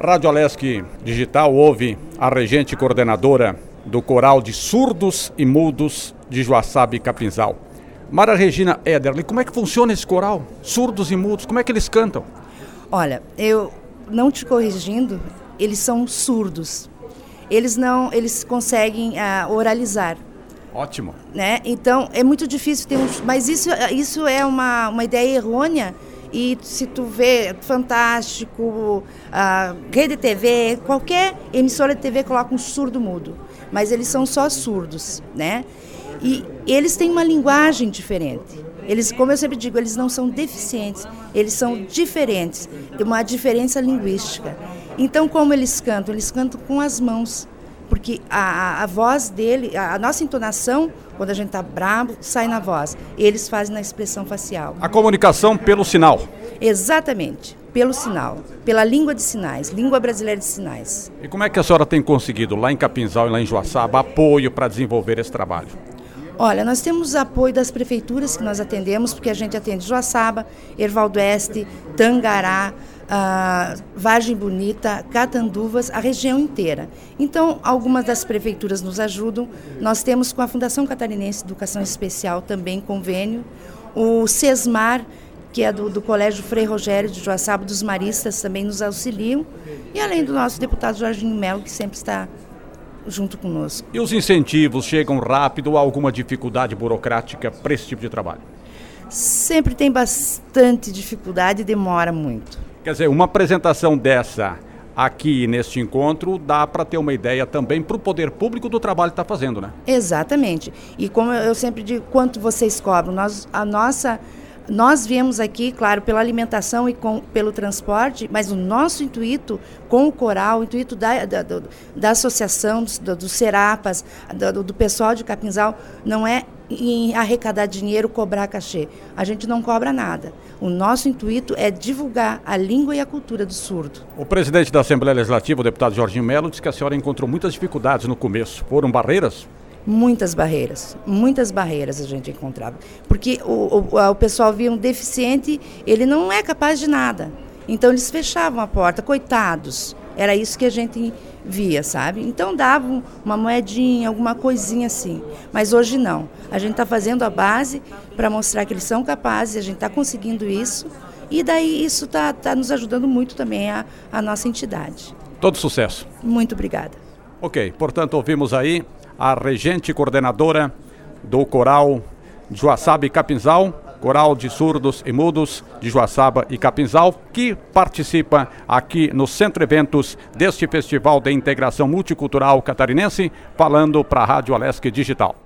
Rádio Alesc Digital ouve a regente coordenadora do Coral de Surdos e Mudos de Joaçaba e Capinzal. Maria Regina Ederle, como é que funciona esse coral? Surdos e mudos, como é que eles cantam? Olha, eu não te corrigindo, eles são surdos. Eles conseguem oralizar. Ótimo. Né? Então, é muito difícil ter mas isso é uma ideia errônea. E se tu vê Fantástico, Rede TV, qualquer emissora de TV coloca um surdo mudo. Mas eles são só surdos, né? E eles têm uma linguagem diferente. Eles, como eu sempre digo, eles não são deficientes, eles são diferentes, uma diferença linguística. Então, como eles cantam? Eles cantam com as mãos, porque a voz dele, a nossa entonação, quando a gente está bravo, sai na voz. Eles fazem na expressão facial. A comunicação pelo sinal. Exatamente, pelo sinal, pela língua de sinais, língua brasileira de sinais. E como é que a senhora tem conseguido, lá em Capinzal e lá em Joaçaba, apoio para desenvolver esse trabalho? Olha, nós temos apoio das prefeituras que nós atendemos, porque a gente atende Joaçaba, Erval do Oeste, Tangará, Vargem Bonita, Catanduvas, a região inteira. Então, algumas das prefeituras nos ajudam. Nós temos com a Fundação Catarinense de Educação Especial também convênio. O SESMAR, que é do Colégio Frei Rogério de Joaçaba, dos Maristas, também nos auxiliam. E além do nosso deputado Jorginho Melo, que sempre está junto conosco. E os incentivos chegam rápido ou há alguma dificuldade burocrática para esse tipo de trabalho? Sempre tem bastante dificuldade e demora muito. Quer dizer, uma apresentação dessa aqui neste encontro dá para ter uma ideia também para o poder público do trabalho que está fazendo, né? Exatamente. E como eu sempre digo, quanto vocês cobram? Nós viemos aqui, claro, pela alimentação e pelo transporte, mas o nosso intuito com o coral, o intuito da associação, dos Serapas, do pessoal de Capinzal, não é em arrecadar dinheiro, cobrar cachê. A gente não cobra nada. O nosso intuito é divulgar a língua e a cultura do surdo. O presidente da Assembleia Legislativa, o deputado Jorginho Melo, disse que a senhora encontrou muitas dificuldades no começo. Foram barreiras? Muitas barreiras a gente encontrava, porque o pessoal via um deficiente, ele não é capaz de nada, então eles fechavam a porta, coitados, era isso que a gente via, sabe? Então davam uma moedinha, alguma coisinha assim, mas hoje não, a gente está fazendo a base para mostrar que eles são capazes, a gente está conseguindo isso, e daí isso está nos ajudando muito também a nossa entidade. Todo sucesso. Muito obrigada. Ok, portanto ouvimos aí a regente coordenadora do Coral de Joaçaba e Capinzal, Coral de Surdos e Mudos de Joaçaba e Capinzal, que participa aqui no Centro Eventos deste Festival de Integração Multicultural Catarinense, falando para a Rádio Alesc Digital.